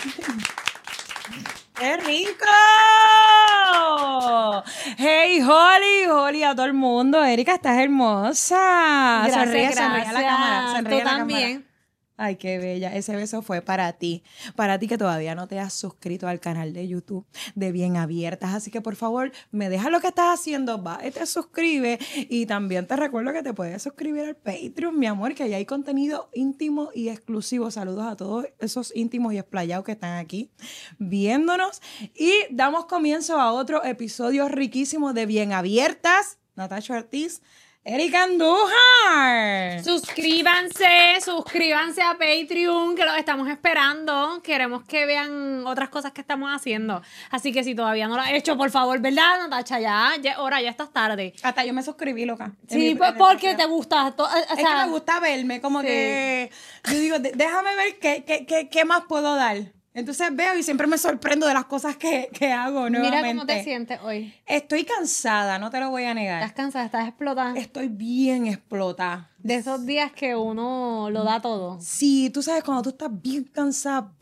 ¡Qué rico! ¡Hey, Holly a todo el mundo! Erika, estás hermosa. Gracias, Sonríe gracias. a la cámara. Sonríe Tú a la también. cámara. Ay, qué bella. Ese beso fue para ti. Para ti que todavía no te has suscrito al canal de YouTube de Bien Abiertas. Así que, por favor, me dejas lo que estás haciendo, va y te suscribe. Y también te recuerdo que te puedes suscribir al Patreon, mi amor, que ahí hay contenido íntimo y exclusivo. Saludos a todos esos íntimos y explayados que están aquí viéndonos. Y damos comienzo a otro episodio riquísimo de Bien Abiertas. Natasha Ortiz, Erika Andújar. Suscríbanse a Patreon, que los estamos esperando. Queremos que vean otras cosas que estamos haciendo. Así que si todavía no lo has hecho, por favor, ¿verdad, Natacha? Ya estás tarde. Hasta yo me suscribí, loca. Sí, porque te gusta. Es que me gusta verme, como sí. que yo digo, déjame ver qué más puedo dar. Entonces veo y siempre me sorprendo de las cosas que hago nuevamente. Mira cómo te sientes hoy. Estoy cansada, no te lo voy a negar. ¿Estás cansada? ¿Estás explotada? Estoy bien explotada. De esos días que uno lo da todo. Sí, tú sabes, cuando tú estás bien cansada,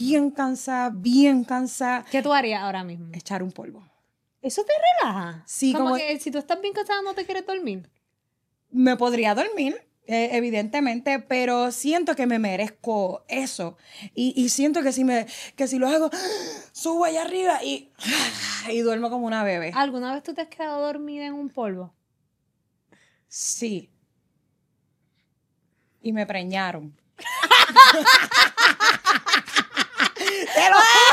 ¿Qué tú harías ahora mismo? echar un polvo. ¿Eso te relaja? Sí, como como que si tú estás bien cansada no te quieres dormir. me podría dormir, evidentemente, pero siento que me merezco eso. Y siento que si lo hago, subo allá arriba y duermo como una bebé. ¿Alguna vez tú te has quedado dormida en un polvo? Sí. Y me preñaron. ¡Te lo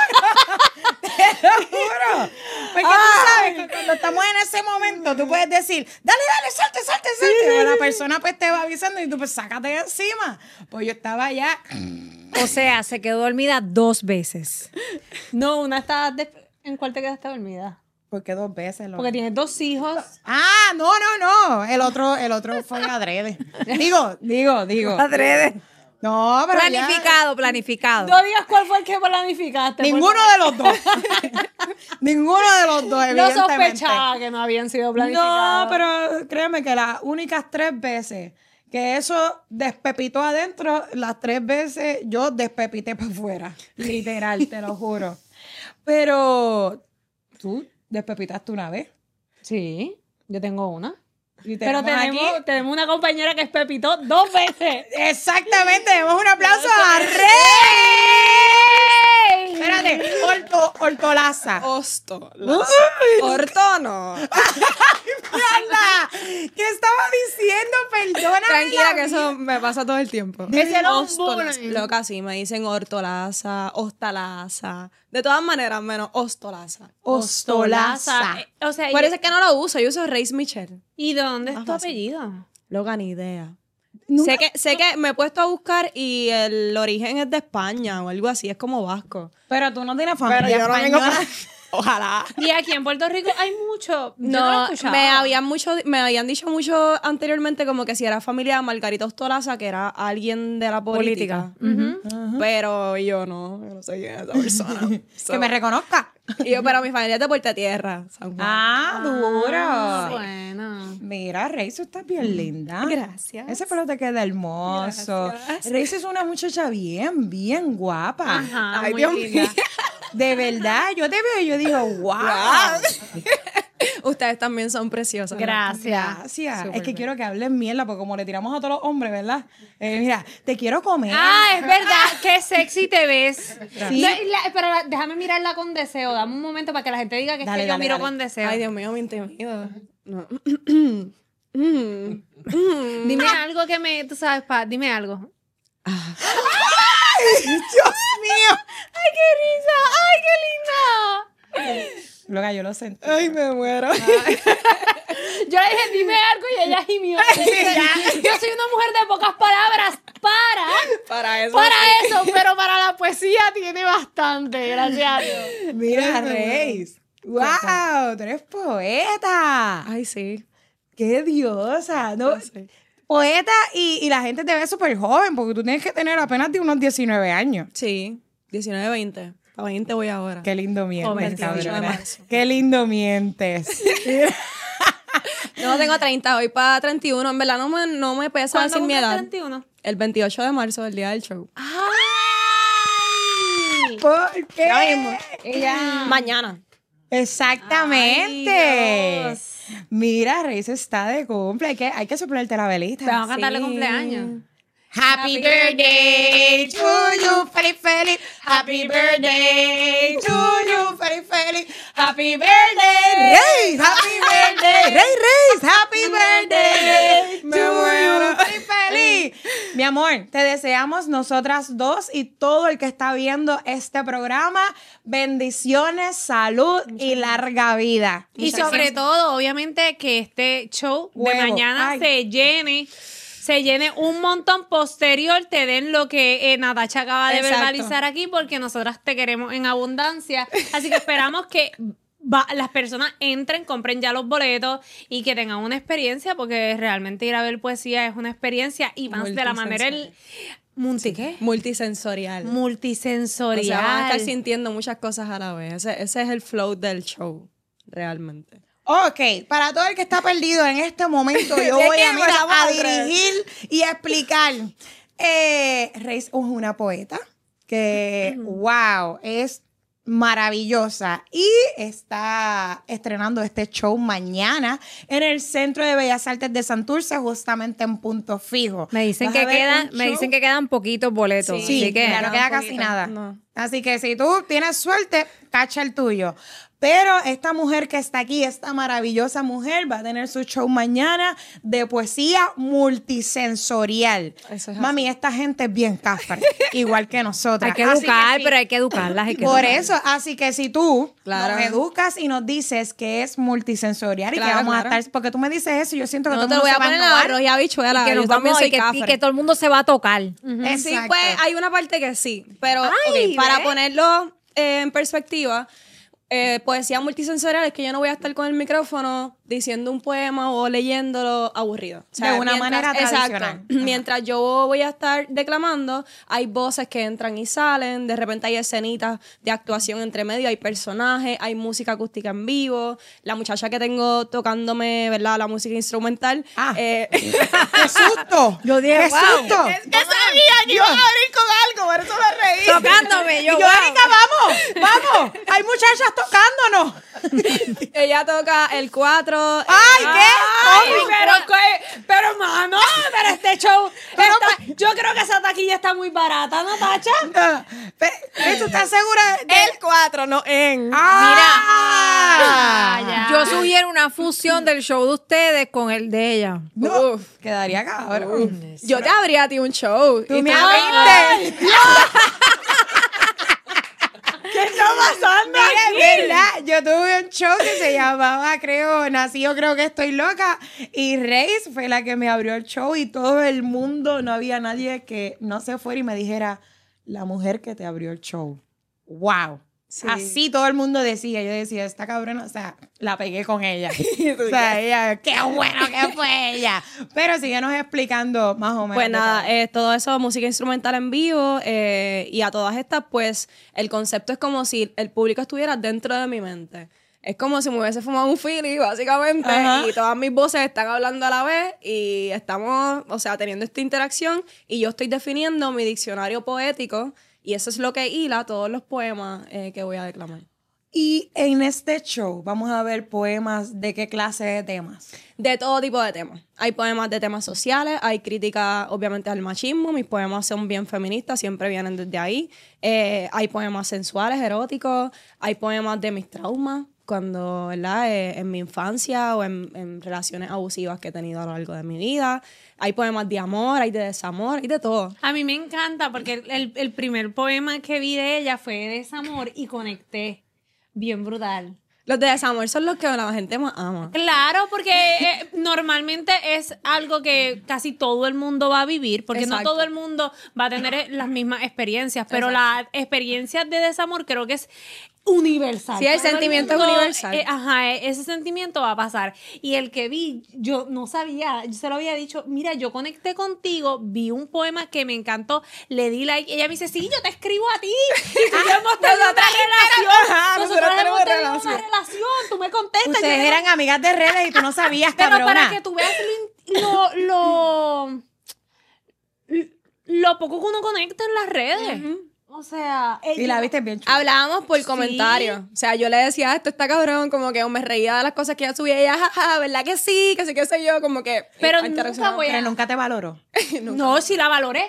juro! Porque tú sabes que cuando estamos en ese momento, tú puedes decir, dale, salte. Pero la persona pues te va avisando y tú pues sácate de encima. Pues yo estaba allá. O sea, se quedó dormida 2 veces. No, una estaba... ¿En cuál te quedaste dormida? Porque 2 veces. Porque tienes 2 hijos. Ah, no. El otro fue adrede. Digo. Adrede. No, pero Planificado. No digas cuál fue el que planificaste. ninguno de los dos. Ninguno de los dos, No evidentemente. sospechaba que no habían sido planificados. No, pero créeme que las únicas 3 veces que eso despepitó adentro, las 3 veces yo despepité para afuera. Literal, te lo juro. Pero tú despepitaste una vez. Sí, yo tengo una. Y Pero aquí. tenemos una compañera que espepitó 2 veces. Exactamente, demos un aplauso a Rey. Espérate, Hortolaza. Ortono. Mierda, ¿qué estaba diciendo? Perdóname. Tranquila, que eso me pasa todo el tiempo. Ese era un Ostolaza. bullying. Loca, sí, me dicen ortolaza, ostalaza. De todas maneras, menos ostolaza. Ostolaza. O sea, Por eso es que no lo uso, yo uso Reis Michel. ¿y dónde es tu fácil. apellido? Loca, ni idea. Nunca- Sé que me he puesto a buscar y el origen es de España o algo así, es como vasco. Pero tú no tienes familia española. Ojalá. Y aquí en Puerto Rico hay mucho. Yo no lo he No, escuchado. me habían dicho mucho anteriormente como que si era familia de Margarita Ostolaza, que era alguien de la política. Pero yo no soy esa persona. Que me reconozca. Y yo, pero mi familia es de Puerto Tierra, San Juan. Ah, duro. Bueno. Mira, Reis, estás bien linda. Gracias. Ese pelo te queda hermoso. Reis es una muchacha bien guapa. Ajá, Ay, muy Dios linda. mío. De verdad, yo te veo y yo digo, wow. Ustedes también son preciosas. Gracias. Gracias. Súper Es que bien. quiero que hablen mierda, porque como le tiramos a todos los hombres, ¿verdad? Mira, te quiero comer. Ah, es verdad, qué sexy te ves. Sí. No, pero déjame mirarla con deseo. Dame un momento para que la gente diga que es Dale, que yo dale, miro dale. con deseo. Ay, Dios mío, me intimido. No. Dime algo que me, tú sabes, dime algo. ¡Dios mío! ¡Ay, qué risa! ¡Ay, qué linda! Loca, yo lo sentí. Ay, me muero. Yo le dije, dime algo y ella gimió. Yo soy una mujer de pocas palabras Para eso. para eso, pero para la poesía tiene bastante, gracias a Dios. Mira, Reis. ¡Wow! Tú eres poeta. Ay, sí. ¡Qué diosa! ¿No? Sí. Poeta y la gente te ve súper joven, porque tú tienes que tener apenas de unos 19 años. Sí, 19, 20. A 20 voy ahora. Qué lindo mientes, 28 de cabrona. marzo. Qué lindo mientes. No, tengo 30, voy para 31. En verdad no me pesa decir mi edad. 31? El 28 de marzo, el día del show. ¡Ay! ¿Por qué? Ya mismo. Ella... Mañana. Exactamente. Ay, Dios. Mira, Reis está de cumple. Hay que soplarte la velita. Te vamos a cantarle Sí. cumpleaños. Happy birthday to you, feliz, feliz. Happy birthday to you, feliz, feliz. Happy birthday, Rey. Happy birthday, Rey. Happy birthday to you, feliz, feliz. Mi amor, te deseamos nosotras dos y todo el que está viendo este programa bendiciones, salud y larga vida. Y sobre todo, obviamente, que este show de Huevo. mañana Ay. se llene un montón posterior, te den lo que Natacha acaba de Exacto. verbalizar aquí, porque nosotras te queremos en abundancia. Así que esperamos que las personas entren, compren ya los boletos y que tengan una experiencia, porque realmente ir a ver poesía es una experiencia y más de la manera ¿qué? Multisensorial. Multisensorial. O sea, van a estar sintiendo muchas cosas a la vez. Ese es el flow del show, realmente. Ok, para todo el que está perdido en este momento, yo voy a, dirigir y a explicar. Reis es una poeta que, wow, es maravillosa y está estrenando este show mañana en el Centro de Bellas Artes de Santurce, justamente en Punto Fijo. Me dicen Vas a ver me dicen que quedan poquitos boletos. Sí, así que ya no queda casi poquito. nada. No. Así que si tú tienes suerte, cacha el tuyo. Pero esta mujer que está aquí, esta maravillosa mujer, va a tener su show mañana de poesía multisensorial. Eso es Mami, esta gente es bien cáspara, igual que nosotras. hay que Así educar, sí. pero hay que educarlas. Hay que Por educarlas. eso, así que si tú Claro. nos educas y nos dices que es multisensorial y que Claro, vamos claro. a estar, porque tú me dices eso y yo siento que No todo te el lo mundo voy a se va poner a en enojar. arroz y habichuela. Que, Yo nos también vamos, soy y que cafre. todo el mundo se va a tocar. Sí, Exacto. pues hay una parte que sí, pero Ay, ok, para ¿ves? ponerlo en perspectiva, poesía multisensorial es que yo no voy a estar con el micrófono diciendo un poema o leyéndolo aburrido. O sea, De una manera tradicional. Exacto. Mientras yo voy a estar declamando, hay voces que entran y salen, de repente hay escenitas de actuación entre medio, hay personajes, hay música acústica en vivo, la muchacha que tengo tocándome, ¿verdad? La música instrumental. ¡Qué susto! Yo dije, ¡Qué wow. susto! que sabía que iba a abrir con algo, por eso me reí. Tocándome, yo, Y yo, wow. Erika, vamos, hay muchachas tocándonos. Ella toca el 4. ¡Ay, qué! Ay, ¿Cómo? pero mano, pero este show, yo creo que esa taquilla está muy barata, Natacha. ¿Tú estás segura? El 4, no en. ¡Ah! Yo sugiero una fusión del show de ustedes con el de ella. No, quedaría cabrón. Yo te abría a ti un show. Tú y me tú- abriste. ¿Qué está pasando? Mira, es verdad, yo tuve un show que se llamaba, Nací yo creo que estoy loca, y Reis fue la que me abrió el show y todo el mundo, no había nadie que no se fuera y me dijera, la mujer que te abrió el show. ¡Wow! Sí. Así todo el mundo decía, yo decía, esta cabrona, o sea, la pegué con ella. O sea, ella, qué bueno que fue ella. Pero síguenos explicando más o menos. Pues de nada, todo. todo eso, música instrumental en vivo, y a todas estas, pues, el concepto es como si el público estuviera dentro de mi mente. Es como si me hubiese fumado un Philly, básicamente, Ajá. y todas mis voces están hablando a la vez y estamos, o sea, teniendo esta interacción y yo estoy definiendo mi diccionario poético y eso es lo que hila todos los poemas que voy a declamar. Y en este show vamos a ver poemas de qué clase de temas. De todo tipo de temas. Hay poemas de temas sociales, hay crítica obviamente al machismo, mis poemas son bien feministas, siempre vienen desde ahí. Hay poemas sensuales, eróticos, hay poemas de mis traumas, cuando, ¿verdad? En mi infancia o en relaciones abusivas que he tenido a lo largo de mi vida. Hay poemas de amor, hay de desamor, hay de todo. A mí me encanta porque el primer poema que vi de ella fue de desamor y conecté. Bien brutal. Los de desamor son los que la gente más ama. Claro, porque normalmente es algo que casi todo el mundo va a vivir, porque Exacto. no todo el mundo va a tener las mismas experiencias, pero las experiencias de desamor creo que es universal. Sí, el Todo sentimiento es mundo, universal. Ese sentimiento va a pasar. Y el que vi, yo no sabía, yo se lo había dicho, mira, yo conecté contigo, vi un poema que me encantó, le di like, ella me dice, sí, yo te escribo a ti. Y tú y yo hemos tenido otra relación. Nosotros hemos tenido una relación, tú me contestas. Ustedes yo- eran amigas de redes y tú no sabías, pero cabrona. para que tú veas lo poco que uno conecta en las redes. O sea, Y la viste bien chula. Hablábamos por comentario. O sea, yo le decía, esto está cabrón, como que me reía de las cosas que ella subía y ella, jaja, ¿verdad que sí? Que sí, qué sé yo, como que... Pero interaccionaba. nunca voy Pero nunca te valoró. No, sí la valoré.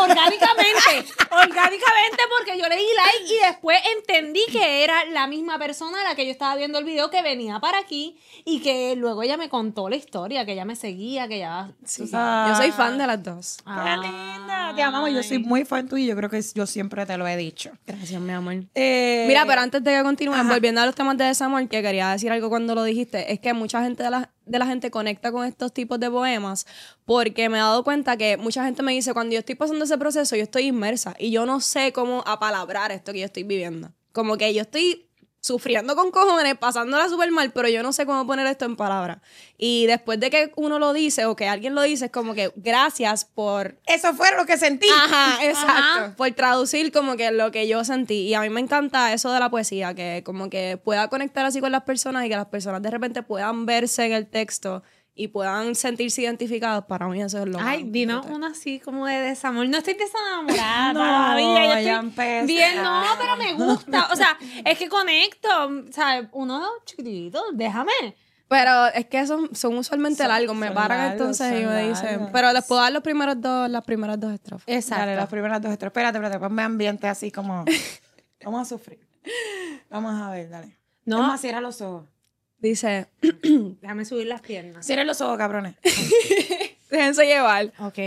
Orgánicamente, porque yo le di like y después entendí que era la misma persona a la que yo estaba viendo el video que venía para aquí y que luego ella me contó la historia, que ella me seguía, que ella... Sí. Yo soy fan de las dos. ¡Qué linda! Te amamos. Yo soy muy fan tuyo y yo creo que yo siempre te lo he dicho. Gracias, mi amor. Mira, Mira, pero antes de que continúen, volviendo a los temas de desamor, que quería decir algo cuando lo dijiste, es que mucha gente de la gente conecta con estos tipos de poemas porque me he dado cuenta que mucha gente me dice, cuando yo estoy pasando ese proceso, yo estoy inmersa y yo no sé cómo apalabrar esto que yo estoy viviendo. Como que yo estoy sufriendo con cojones, pasándola súper mal, pero yo no sé cómo poner esto en palabras. Y después de que uno lo dice o que alguien lo dice, es como que gracias por... eso fue lo que sentí. Ajá, exacto. Por traducir como que lo que yo sentí. Y a mí me encanta eso de la poesía, que como que pueda conectar así con las personas y que las personas de repente puedan verse en el texto y puedan sentirse identificados. Para mí eso es lo Ay, más dinos brutal. una así como de desamor. No estoy desenamorada No, todavía. Yo ya estoy empezó. bien, no, pero me gusta. O sea, es que conecto. ¿Sabes? Uno chiquitito, déjame. Pero es que son usualmente largos. Me son paran largos, entonces y son me dicen... largos. Pero les puedo dar las primeras dos estrofas. Exacto. Dale, las primeras dos estrofas. Espérate, ponme ambiente así como... Vamos a sufrir. Vamos a ver, dale. No. Es más, cierra los ojos. Dice... Déjame subir las piernas. Cierra los ojos, cabrones. Déjense llevar. Ok.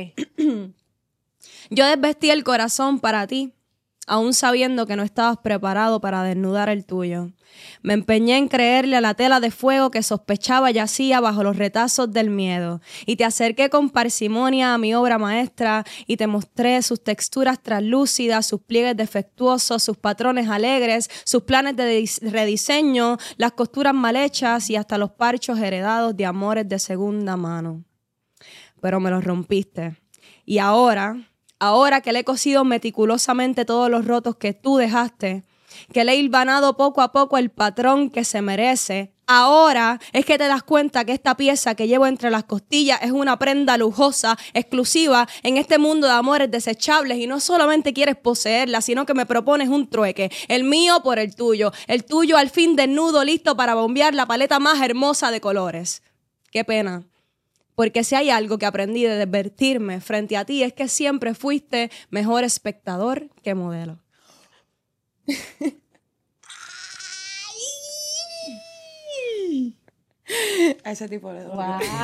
Yo desvestí el corazón para ti, aún sabiendo que no estabas preparado para desnudar el tuyo. Me empeñé en creerle a la tela de fuego que sospechaba yacía bajo los retazos del miedo. Y te acerqué con parsimonia a mi obra maestra y te mostré sus texturas translúcidas, sus pliegues defectuosos, sus patrones alegres, sus planes de rediseño, las costuras mal hechas y hasta los parchos heredados de amores de segunda mano. Pero me los rompiste. Y ahora que le he cosido meticulosamente todos los rotos que tú dejaste, que le he hilvanado poco a poco el patrón que se merece, ahora es que te das cuenta que esta pieza que llevo entre las costillas es una prenda lujosa, exclusiva en este mundo de amores desechables y no solamente quieres poseerla, sino que me propones un trueque, el mío por el tuyo al fin desnudo, listo para bombear la paleta más hermosa de colores. Qué pena. Porque si hay algo que aprendí de divertirme frente a ti es que siempre fuiste mejor espectador que modelo. A ese tipo le doy.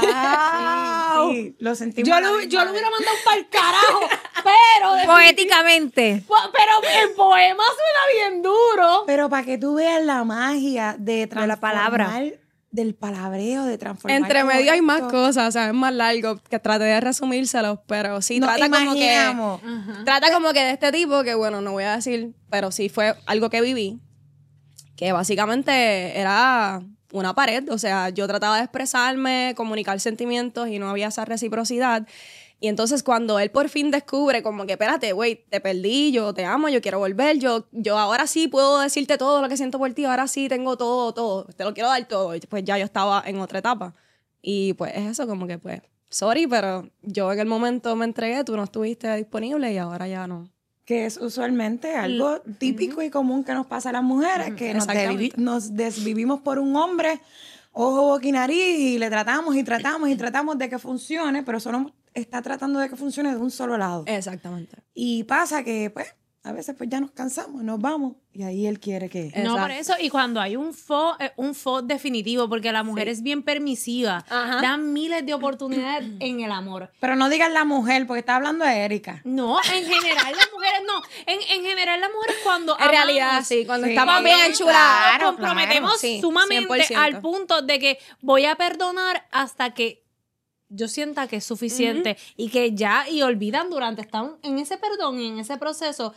Wow. Sí, lo sentimos. Yo lo hubiera mandado para el carajo, pero Poéticamente. pero el poema suena bien duro. Pero para que tú veas la magia de la palabra. transformar, del palabreo, de transformar. Entre todo medio hay más esto. cosas, o sea, es más largo, que traté de resumírselos, pero sí, Nos trata como que... imaginamos. Trata como que de este tipo, que bueno, no voy a decir, pero sí fue algo que viví, que básicamente era una pared, o sea, yo trataba de expresarme, comunicar sentimientos y no había esa reciprocidad. Y entonces cuando él por fin descubre como que, espérate, güey, te perdí, yo te amo, yo quiero volver, yo ahora sí puedo decirte todo lo que siento por ti, ahora sí tengo todo, te lo quiero dar todo. Y pues ya yo estaba en otra etapa. Y pues es eso, como que pues, sorry, pero yo en el momento me entregué, tú no estuviste disponible y ahora ya no. Que es usualmente algo típico y común que nos pasa a las mujeres, que nos desvivimos por un hombre, ojo, boca y nariz, y le tratamos y tratamos y tratamos de que funcione, pero solo está tratando de que funcione de un solo lado. Exactamente. Y pasa que, pues, a veces pues ya nos cansamos, nos vamos, y ahí él quiere que... No, Exacto. por eso, y cuando hay un fo definitivo, porque la mujer es bien permisiva, Ajá. dan miles de oportunidades en el amor. Pero no digas la mujer, porque está hablando de Erika. No, en general las mujeres no. En general las mujeres cuando En realidad, amamos, sí, cuando Sí. estamos bien nos enchuladas. comprometemos sí, sumamente 100%. al punto de que voy a perdonar hasta que yo sienta que es suficiente y que ya, y olvidan están en ese perdón y en ese proceso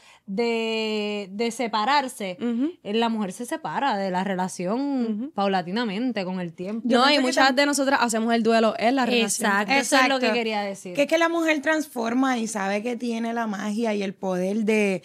de separarse, la mujer se separa de la relación paulatinamente con el tiempo. Yo No, y pienso que muchas de nosotras hacemos el duelo en la relación. Exacto, eso es lo que quería decir. Que es que la mujer transforma y sabe que tiene la magia y el poder de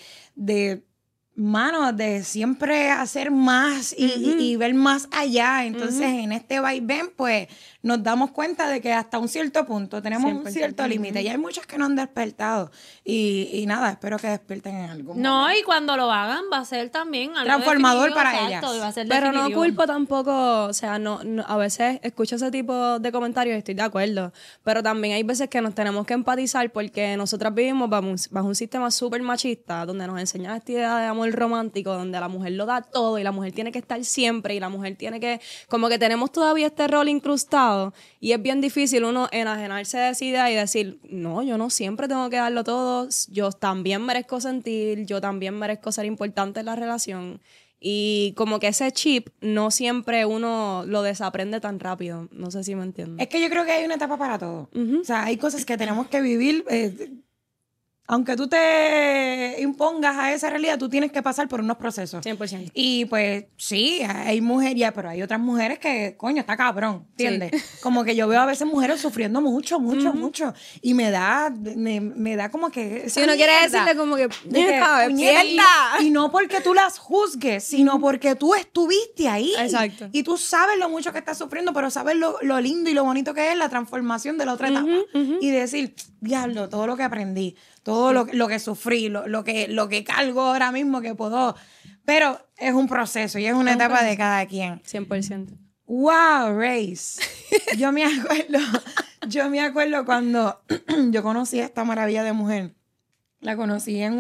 mano, de siempre hacer más y ver más allá. Entonces, en este vaivén, pues, nos damos cuenta de que hasta un cierto punto tenemos un 100%. cierto límite. Y hay muchas que no han despertado. Y nada, espero que despierten en algún No, momento. y cuando lo hagan va a ser también algo Transformador definitivo, para exacto, ellas. y va a ser Pero no definitivo. culpo tampoco, o sea, no, a veces escucho ese tipo de comentarios y estoy de acuerdo, pero también hay veces que nos tenemos que empatizar porque nosotras vivimos bajo un sistema súper machista donde nos enseñan esta idea de amor romántico, donde la mujer lo da todo y la mujer tiene que estar siempre y la mujer tiene que, como que tenemos todavía este rol incrustado y es bien difícil uno enajenarse de esa idea y decir, no, yo no siempre tengo que darlo todo, yo también merezco sentir, yo también merezco ser importante en la relación. Y como que ese chip no siempre uno lo desaprende tan rápido. No sé si me entiendes. Es que yo creo que hay una etapa para todo. O sea, hay cosas que tenemos que vivir. Aunque tú te impongas a esa realidad, tú tienes que pasar por unos procesos. 100%. Y pues sí, hay mujeres, pero hay otras mujeres que, coño, está cabrón, ¿entiendes? Como que yo veo a veces mujeres sufriendo mucho. Y me da como que esa Si uno quiere mierda decirle como que, de que, "Deja, puñeta", despierta. y no porque tú las juzgues, sino porque tú estuviste ahí. Exacto. Y tú sabes lo mucho que estás sufriendo, pero sabes lo lindo y lo bonito que es la transformación de la otra etapa. Y decir, diablo, todo lo que aprendí, todo lo que sufrí, lo que cargo ahora mismo que puedo. Pero es un proceso y es una etapa de cada quien. 100%. Wow, Race. Yo me acuerdo cuando yo conocí a esta maravilla de mujer. La conocí en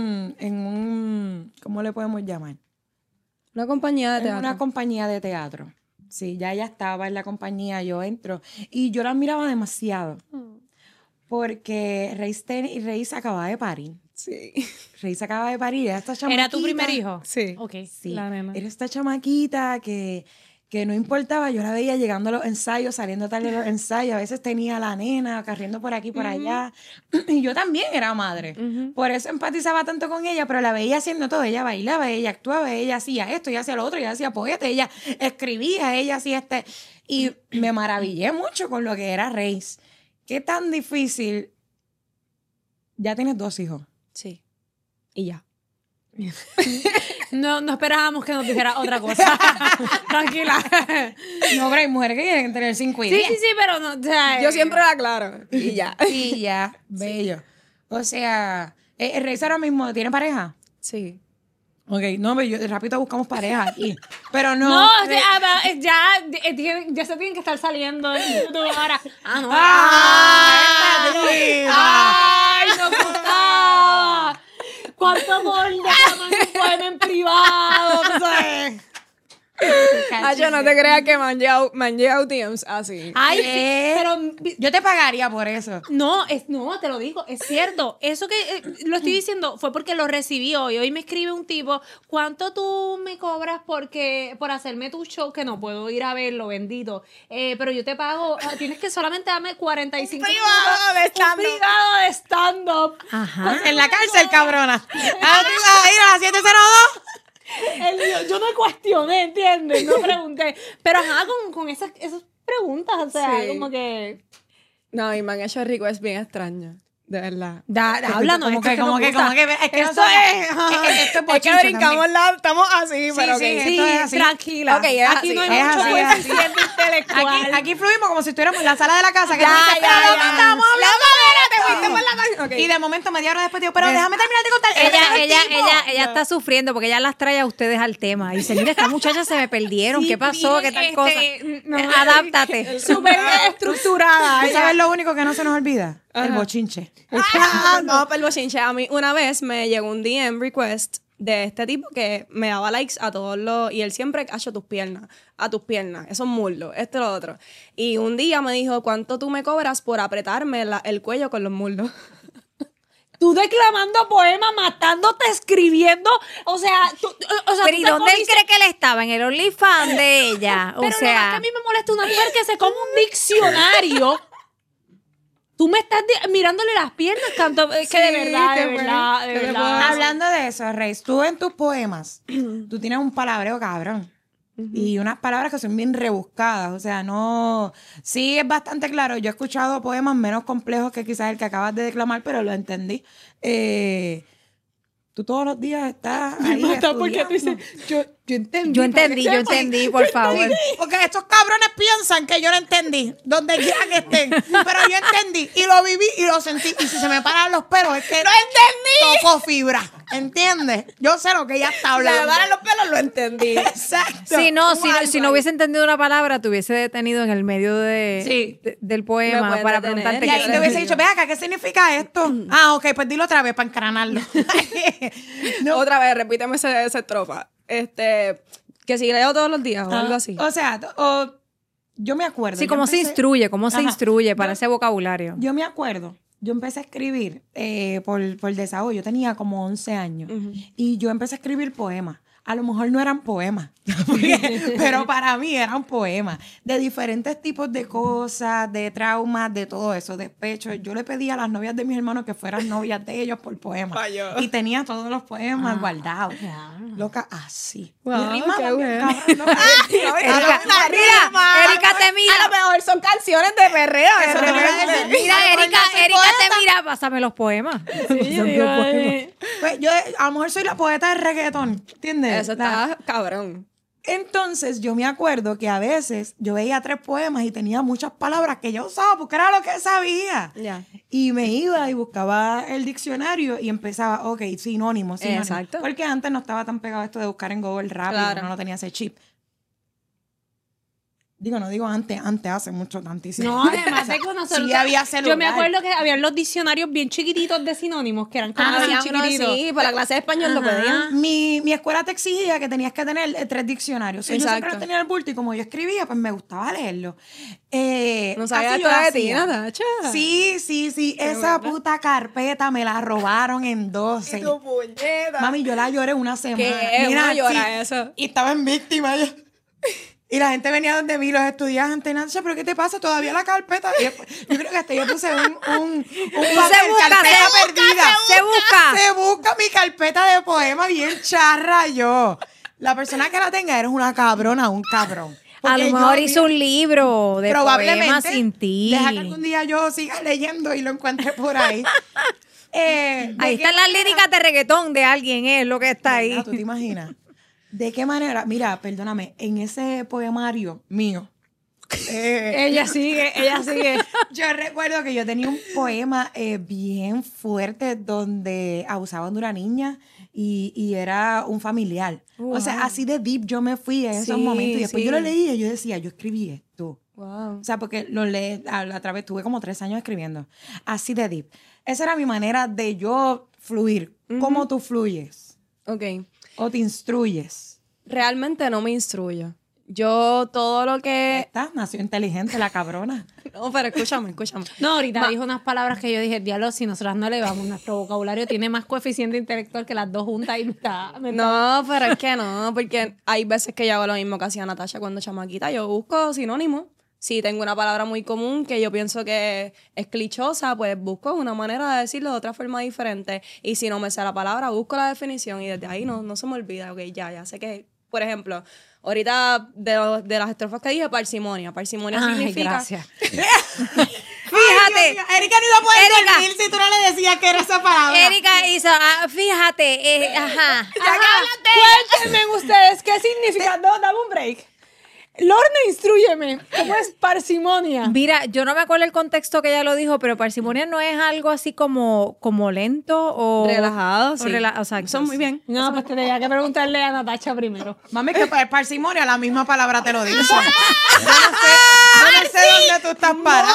un ¿cómo le podemos llamar? Una compañía de En teatro. una compañía de teatro. Sí, ya ella estaba en la compañía, yo entro. Y yo la admiraba demasiado. Porque Reis acababa de parir. Sí. Reis acaba de parir. Era esta chamaquita. ¿Era tu primer hijo? Sí. Ok. Sí. La nena. Era esta chamaquita que no importaba. Yo la veía llegando a los ensayos, saliendo tarde de los ensayos. A veces tenía a la nena corriendo por aquí, por allá. Y yo también era madre. Por eso empatizaba tanto con ella, pero la veía haciendo todo. Ella bailaba, ella actuaba, ella hacía esto, ella hacía lo otro, ella hacía poeta, ella escribía, ella hacía Y me maravillé mucho con lo que era Reis. ¿Qué tan difícil? Ya tienes 2 hijos. Sí. Y ya. No esperábamos que nos dijera otra cosa. Tranquila. No, pero hay mujeres que quieren tener 5 y Sí, 10. sí, pero no. O sea, Yo siempre la aclaro. Y ya. Y ya, bello. O sea, Reis ahora mismo tiene pareja. Sí. Ok, no, pero rápido buscamos pareja aquí. Pero no. No, o sea, ya se tienen que estar saliendo en YouTube ahora. Ah, no. ¡Ay, no gustaba! ¿Cuánto amor de un poema en privado? No sé. Yo no te creas que me han llegado DMs así. Ay, sí, ¿Qué? pero Yo te pagaría por eso. no, te lo digo, es cierto. Eso que lo estoy diciendo fue porque lo recibí hoy. Hoy me escribe un tipo, ¿cuánto tú me cobras por hacerme tu show? Que no puedo ir a verlo, bendito. Pero yo te pago, tienes que solamente darme 45 privado de minutos. stand-up. Un privado de stand-up. Ajá. En la cárcel, cabrona. Ahora tú vas a ir a la 702. Yo no cuestioné, ¿entiendes? No pregunté. Pero ajá, con esas preguntas, o sea, Sí. como que... No, y me han hecho requests bien extraños. De verdad. Háblanos, Como es que que nos gusta. es que Esto nosotros- es- esto es Es que bochinche brincamos también. estamos así, pero sí, ok. esto es así. Tranquila. Ok, es aquí así, no hay es mucho así, es coeficiente intelectual. Aquí fluimos como si estuviéramos en la sala de la casa. Que Ya, no se espera ya, lo que ya. estamos hablando. Te fuiste por la calle. Ok. Y de momento, media hora después, digo, pero déjame terminar de contar. Ella está sufriendo porque ella las trae a ustedes al tema. Y dice, mira, estas muchachas se me perdieron. ¿Qué pasó? ¿Qué tal cosa? Adáptate. Súper estructurada. ¿Tú sabes lo único que no se nos olvida? El bochinche. No, pero bochinche. A mí una vez me llegó un DM request de este tipo que me daba likes a todos los... Y él siempre, a tus piernas, esos muslos, esto y lo otro. Y un día me dijo, ¿cuánto tú me cobras por apretarme el cuello con los muslos? Tú declamando poemas, matándote, escribiendo. O sea, Pero ¿y dónde él cree que él estaba? En el OnlyFans de ella. O Pero lo más que sea, a mí me molesta una mujer que se come un diccionario. Tú me estás mirándole las piernas, canto. Es que de verdad, de verdad. Hablando de eso, Reis, tú en tus poemas, tú tienes un palabreo cabrón. Y unas palabras que son bien rebuscadas. O sea, no... Sí, es bastante claro. Yo he escuchado poemas menos complejos que quizás el que acabas de declamar, pero lo entendí. Tú tú todos los días estás ahí porque tú dices, yo entendí. Yo entendí, por favor. Porque estos cabrones piensan que yo no entendí, donde quiera que estén. Pero yo entendí y lo viví y lo sentí. Y si se me paran los pelos es que no entendí. Toco fibra, ¿entiendes? Yo sé lo que ella está hablando. Si me paran los pelos, lo entendí. Exacto. Si no hubiese entendido una palabra, te hubiese detenido en el medio del poema Me para pueden preguntarte Y detener. ahí te hubiese dicho, ve acá, ¿qué significa esto? Ah, ok, pues dilo otra vez para encaranarlo. No. Otra vez, repíteme esa estrofa. Que si leo todos los días o algo así. O sea, yo me acuerdo. Sí, yo cómo se empecé- instruye para ese vocabulario. Yo me acuerdo, yo empecé a escribir por desahogo. Yo tenía como 11 años y yo empecé a escribir poemas. A lo mejor no eran poemas, pero para mí eran poemas de diferentes tipos de cosas, de traumas, de todo eso, despecho. Yo le pedí a las novias de mis hermanos que fueran novias de ellos por poemas. Y tenía todos los poemas guardados. Loca, así. Wow, y rimaba qué bien, bueno. cabrón, loca. Erika te A mira. lo mejor son canciones de perreo. Eso te iba a decir. Mira, A lo mejor Erika no soy te poeta. mira, pásame los poemas. Pues yo a lo mejor soy la poeta del reggaetón, ¿entiendes? Eso está cabrón. Entonces yo me acuerdo que a veces yo veía 3 poemas y tenía muchas palabras que yo usaba porque era lo que sabía. Ya. Y me iba y buscaba el diccionario y empezaba, ok, sinónimos. Exacto. Porque antes no estaba tan pegado esto de buscar en Google rápido, Claro. no lo tenía ese chip. No digo antes hace mucho, tantísimo. No, además de que nosotros... Sí había celular. Yo me acuerdo que habían los diccionarios bien chiquititos de sinónimos, que eran como así Había uno chiquititos. así, para la clase de español lo pedían. Mi escuela te exigía que tenías que tener 3 diccionarios. Yo siempre Exacto. los tenía en el bulto y como yo escribía, pues me gustaba leerlo. No sabía así esto yo de ti, hacía. Natacha. Sí. Esa puta carpeta me la robaron en 12. puñeta. Mami, yo la lloré una semana. ¿Qué? Uno llora eso. Y estaba en víctima. Y la gente venía donde mí, los estudiantes, Natasha, ¿pero qué te pasa? Todavía la carpeta. Y yo creo que hasta yo puse un papel, carpeta perdida. Se busca mi carpeta de poema bien charra yo. La persona que la tenga eres una cabrona, un cabrón. A Porque lo yo mejor había- hizo un libro de poemas probablemente sin ti. deja que algún día yo siga leyendo y lo encuentre por ahí. Ahí están las líricas de reggaetón de alguien, es lo que está ahí. ¿Verdad? ¿Tú te imaginas? ¿De qué manera? Mira, perdóname, en ese poemario mío, Ella sigue. yo recuerdo que yo tenía un poema bien fuerte donde abusaban de una niña y era un familiar. O sea, así de deep yo me fui en esos Sí, momentos. Y después sí. yo lo leía y yo decía, yo escribí esto. Wow. O sea, porque lo leí a través, tuve como 3 años escribiendo. Así de deep. Esa era mi manera de yo fluir. ¿Cómo tú fluyes? Ok. ¿O te instruyes? Realmente no me instruyo. Yo todo lo que... ¿Estás? Nació inteligente la cabrona. No, pero escúchame. No, ahorita dijo unas palabras que yo dije, diablo, si nosotras no le vamos, nuestro vocabulario tiene más coeficiente intelectual que las dos juntas y me está... No, pero es que no, porque hay veces que yo hago lo mismo que hacía Natasha cuando chamaquita. Yo busco sinónimos. Si tengo una palabra muy común que yo pienso que es clichosa, pues busco una manera de decirlo de otra forma diferente. Y si no me sé la palabra, busco la definición y desde ahí no se me olvida. Ok, ya sé que, por ejemplo, ahorita de las estrofas que dije, parsimonia. Parsimonia significa... gracias. Fíjate. Erika no iba a poder Erika. dormir si tú no le decías que era esa palabra. Erika hizo, fíjate, ajá. Cuéntenme ustedes, ¿qué significa? No, dame un break. Lorna, instrúyeme. ¿Cómo es parsimonia? Mira, yo no me acuerdo el contexto que ella lo dijo, pero parsimonia no es algo así como lento o... Relajado, sí. O sea, Son muy bien. No, pues tendría que preguntarle a Natacha primero. Mami, que para parsimonia la misma palabra te lo dice. Yo no sé dónde tú estás parada.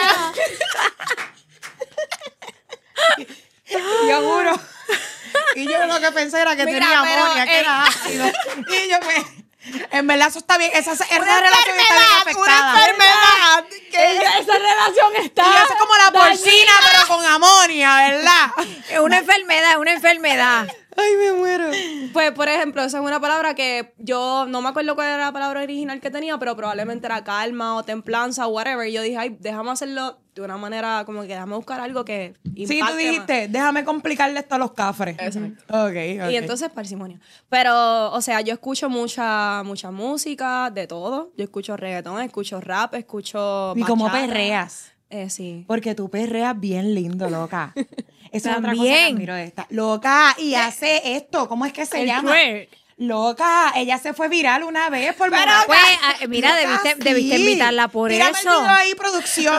Yo juro. Y yo lo que pensé era que Mira, tenía pero, amonia, que era ácido. Y yo pues... En verdad eso está bien. Esa relación está bien afectada. Esa relación está... Y eso es como la porcina, pero con amonia, ¿verdad? es una enfermedad. Ay, me muero. Pues, por ejemplo, esa es una palabra que yo no me acuerdo cuál era la palabra original que tenía, pero probablemente era calma o templanza o whatever. Y yo dije, ay, déjame hacerlo de una manera como que déjame buscar algo que impacte Sí, tú dijiste, déjame complicarle esto a los cafres. Exacto. Ok. Y entonces parsimonia. Pero, o sea, yo escucho mucha música, de todo. Yo escucho reggaetón, escucho rap, escucho ¿Y cómo bachata. perreas? Sí. Porque tú perreas bien lindo, loca. Esa es otra cosa que También. admiro de esta. Loca, y hace esto, ¿cómo es que se El llama? twerk. Loca, ella se fue viral una vez por Pero, Monaca. Pues, mira, Loca, debiste sí. invitarla por Tírame eso. el video ahí, producción.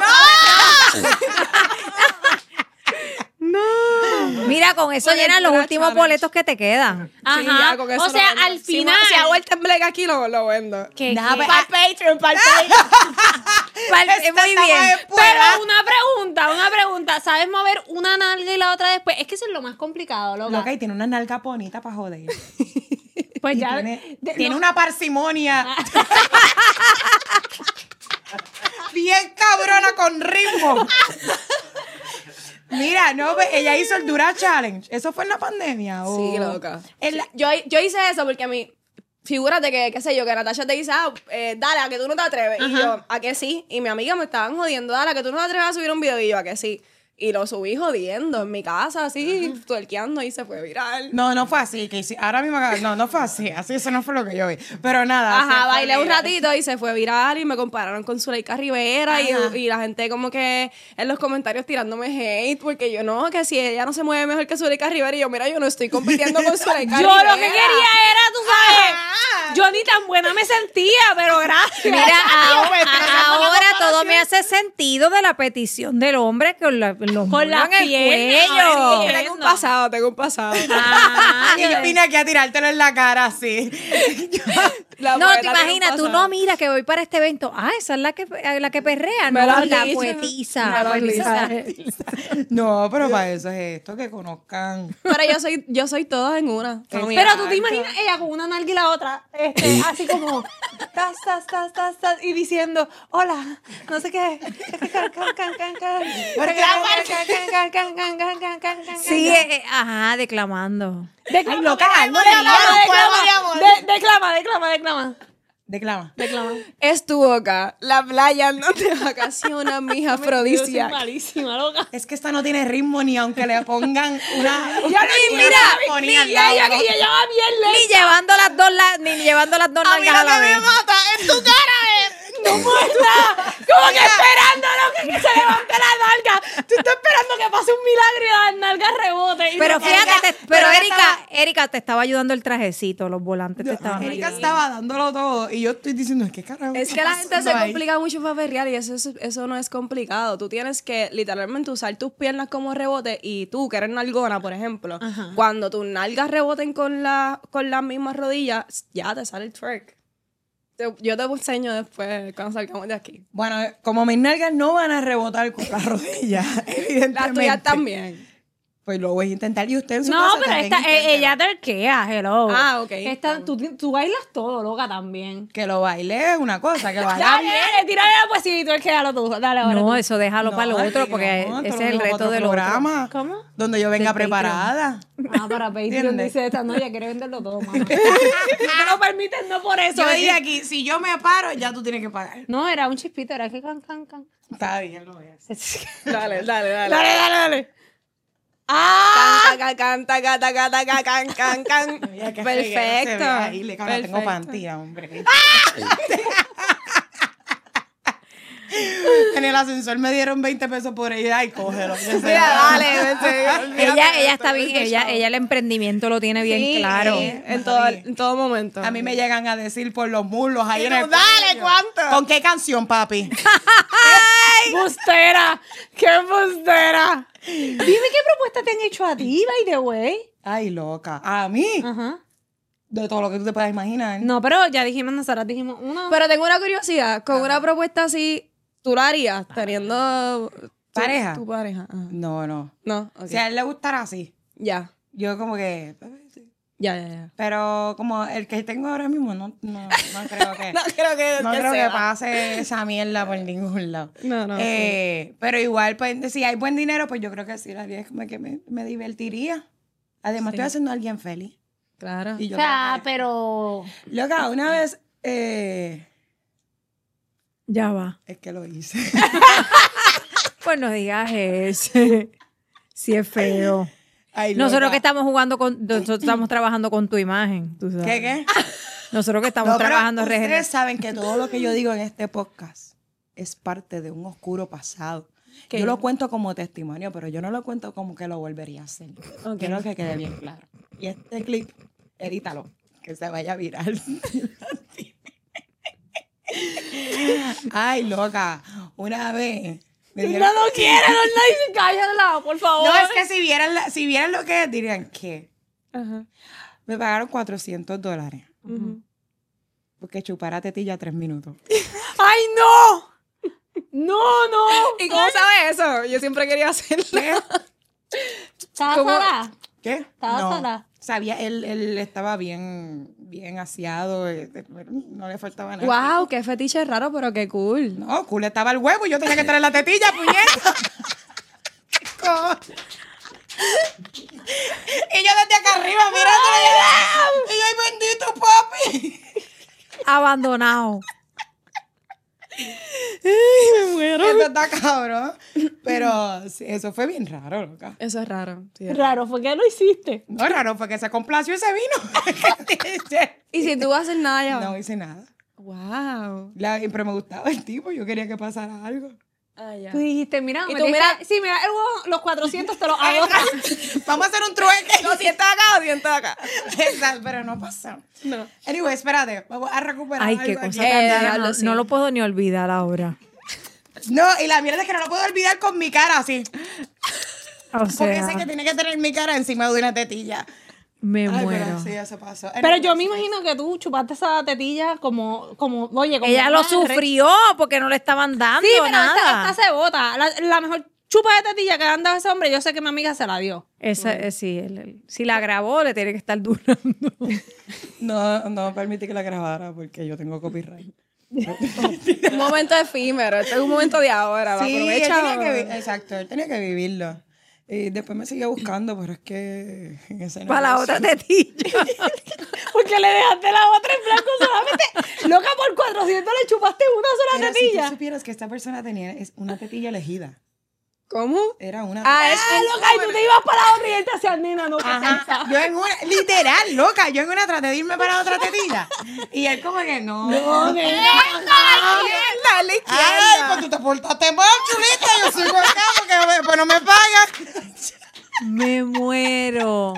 Mira, con eso Con el llenan los Pura últimos Challenge. boletos que te quedan. Ajá. Sí, ya, con eso O sea, lo vendo. al final. Si hago el tembleque aquí, lo vendo. ¿Qué? Nada, pues, Para el Patreon, para el Patreon. Muy bien. Pero una pregunta. ¿Sabes mover una nalga y la otra después? Es que eso es lo más complicado, loca. Loca, y tiene una nalga bonita para joder. Pues Y ya. tiene una parsimonia. Bien cabrona con ritmo. Mira, no, ella hizo el Dura Challenge. ¿Eso fue en la pandemia? ¿O? Sí, loca. En la- Yo hice eso porque a mí, figúrate que, qué sé yo, que Natasha te dice, dale, a que tú no te atreves. Y yo, a que sí. Y mi amiga me estaban jodiendo, dale, a que tú no te atreves a subir un video. Y yo, a que sí. Y lo subí jodiendo en mi casa, así, tuerqueando, y se fue viral. No fue así. Ahora mismo, no fue así. Así, eso no fue lo que yo vi. Pero nada. se Ajá, fue bailé un viral. ratito y se fue viral y me compararon con Zuleika Rivera Ajá. y la gente como que en los comentarios tirándome hate porque yo no, que si ella no se mueve mejor que Zuleika Rivera y yo, mira, yo no estoy compitiendo con Zuleika Yo Rivera. lo que quería era, tú sabes, yo ni tan buena me sentía, pero gracias. Mira, pues, ahora todo me hace sentido de la petición del hombre con los Con la muslos en el pierna, cuello. ay, Tengo un No. pasado, tengo un pasado. Ah, Y yo vine aquí a tirártelo en la cara así. La No, poeta te tiene un imaginas, tú pasado. no mira que voy para este evento. Ah, esa es la que perrea, Me no, lo han la dicho. poetisa. Me lo han poetisa. No, pero para eso es esto, que conozcan. Pero yo soy todas en una. Pero tú te imaginas ella con una nalga y la otra, así como, tas, y diciendo, hola, no sé qué. Sí, ajá, declamando. loca, algo Declama. Declama. Es tu boca, la playa no te vacaciona, mija Yo soy afrodisíaca. malísima, loca. Es que esta no tiene ritmo ni aunque le pongan una. Mira, Y ella que ella va bien lenta. Ni llevando las dos, ni llevando las dos nalgas a la vez. en tu cara No puesta. Como que esperando que se levante la nalga. Tú estás esperando que pase un milagro y las nalgas reboten. Pero fíjate, pero Erika Erika te estaba ayudando el trajecito, los volantes te estaban Erika ayudando. estaba dándolo todo y yo estoy diciendo, ¿qué carajo? Es está que la gente se pasando ahí? complica mucho para perrear y eso no es complicado. Tú tienes que literalmente usar tus piernas como rebote y tú, que eres nalgona, por ejemplo, cuando tus nalgas reboten con las mismas rodillas, ya te sale el twerk. Yo te enseño después cuando salgamos de aquí. Bueno, como mis nalgas no van a rebotar con las rodillas, evidentemente. Las tuyas también. Pues lo voy a intentar. Y usted en su No, casa pero también esta, inténtelo. ella terquea, hello. Ah, ok. Tú bailas todo, loca, también. Que lo baile es una cosa, que lo Ya baile viene, tírale la poesito, terquealo tú. Dale, ahora No, tú. eso déjalo para lo No, otro, que porque no, ese esto es el lo dejo reto otro del programa. ¿Cómo? Donde yo venga Del preparada. Ah, para Patreon ¿Entiendes? dice esta, no, ella quiere venderlo todo, mamá. No te lo permiten, no por eso. Yo es dije que- aquí, si yo me paro, ya tú tienes que pagar. No, era un chispito, era que can. Está bien, lo voy a hacer. Dale. Dale. Canta, can. Mira que reguero se ve Perfecto. ahí, le cago, tengo Perfecto. pantía, hombre. En el ascensor me dieron 20 pesos por ella y cógelo. Mira, dale. Ella está bien, ella el emprendimiento lo tiene bien Sí, claro. en todo momento. A mí me llegan a decir por los muslos ahí en el Dale, cuello. ¿cuánto? ¿Con qué canción, papi? ¡Bustera! ¡Qué bustera! Dime qué propuesta te han hecho a ti, by the way. Ay, loca. ¿A mí? Ajá. De todo lo que tú te puedas imaginar. No, pero ya dijimos, nosotras dijimos una. Pero tengo una curiosidad. Con una propuesta así, ¿tú la harías teniendo ¿Pareja? tu pareja? Ajá. No, no. No, ok. Si a él le gustara así, Ya. yo como que... Ya. Pero como el que tengo ahora mismo, no creo que... No creo que, No que creo sea. que pase esa mierda por ningún lado. No, Pero igual, pues, si hay buen dinero, pues yo creo que sí, la haría, es como que me divertiría. Además, estoy haciendo a alguien feliz. Claro. Y yo O sea, creo que- pero... Loca, una vez... Ya va. es que lo hice. Pues no digas eso. Si es feo. Ay, Nosotros loca. que estamos nosotros estamos trabajando con tu imagen, tú sabes. ¿Qué? Nosotros que estamos No, pero trabajando ustedes saben que todo lo que yo digo en este podcast es parte de un oscuro pasado. ¿Qué? Yo lo cuento como testimonio, pero yo no lo cuento como que lo volvería a hacer. Ok. Quiero que quede bien claro. Y este clip, edítalo, que se vaya viral. Ay, loca, una vez... me dieron- No quiere, no, cállala, por favor. No, es que si vieran lo que es, dirían que Ajá. me pagaron $400 porque chupara tetilla 3 minutos. ¡Ay, no! No. ¿Y cómo sabes eso? Yo siempre quería hacerlo. ¿Qué? ¿Estaba ¿Cómo? sola? ¿Qué? ¿Estaba No. sola? Sabía, él estaba bien aseado, no le faltaba nada. Wow, qué fetiche raro, pero qué cool. No, cool estaba el huevo y yo tenía que traer la tetilla, puñeta. ¿Qué coño? Y yo desde acá arriba mirando. Y yo, ay, bendito papi. Abandonado. Me muero. Eso está cabrón. Pero sí, eso fue bien raro, loca. Eso es raro. Sí, Raro, ¿fue que lo hiciste? No, raro, fue que se complació y se vino. Y si tú vas a hacer nada ya. No hice nada. Wow. Pero me gustaba el tipo, yo quería que pasara algo. Ah, ya. Tú dijiste, mira, Y me tú, tienes mira- que- sí, mira, el huevo, los 400 te los hago. Vamos a hacer un trueque. 200 acá, 200 acá. Exacto, pero no pasó. No. Anyway, espérate, vamos a recuperar Ay, algo qué aquí. cosa tan rara. diablo, No, sí. no lo puedo ni olvidar ahora. No, y la mierda es que no lo puedo olvidar con mi cara así. O Porque sea, sé que tiene que tener mi cara encima de una tetilla. me Ay, muero. pero sí, eso pasó. Pero yo me imagino que tú chupaste esa tetilla como oye, como Ella lo una sufrió porque no le estaban dando Sí, pero nada. esta se bota. La mejor chupa de tetilla que le han dado a ese hombre, yo sé que mi amiga se la dio. Esa, sí, si la grabó, le tiene que estar durando. No permití que la grabara porque yo tengo copyright. Un momento efímero. Este es un momento de ahora. Sí, él Aprovecha. tenía que exacto, él tenía que vivirlo. Y después me seguía buscando, pero es que en ese Para la negocio- otra tetilla. Porque le dejaste la otra en blanco solamente. Loca, por 400 le chupaste una sola Pero si tetilla. tú supieras que esta persona tenía una tetilla elegida. ¿Cómo? Era una. Ah, es Loca, y tú te ibas para la otra y él te hacía, nena, no, que Ajá. Yo en una, literal, loca, yo en una traté de irme para otra tetilla. Y él como que no. No, nena. a la izquierda. Ay, pues tú te portaste mal, chulita. Yo sigo acá porque pues no me pagan. Me muero.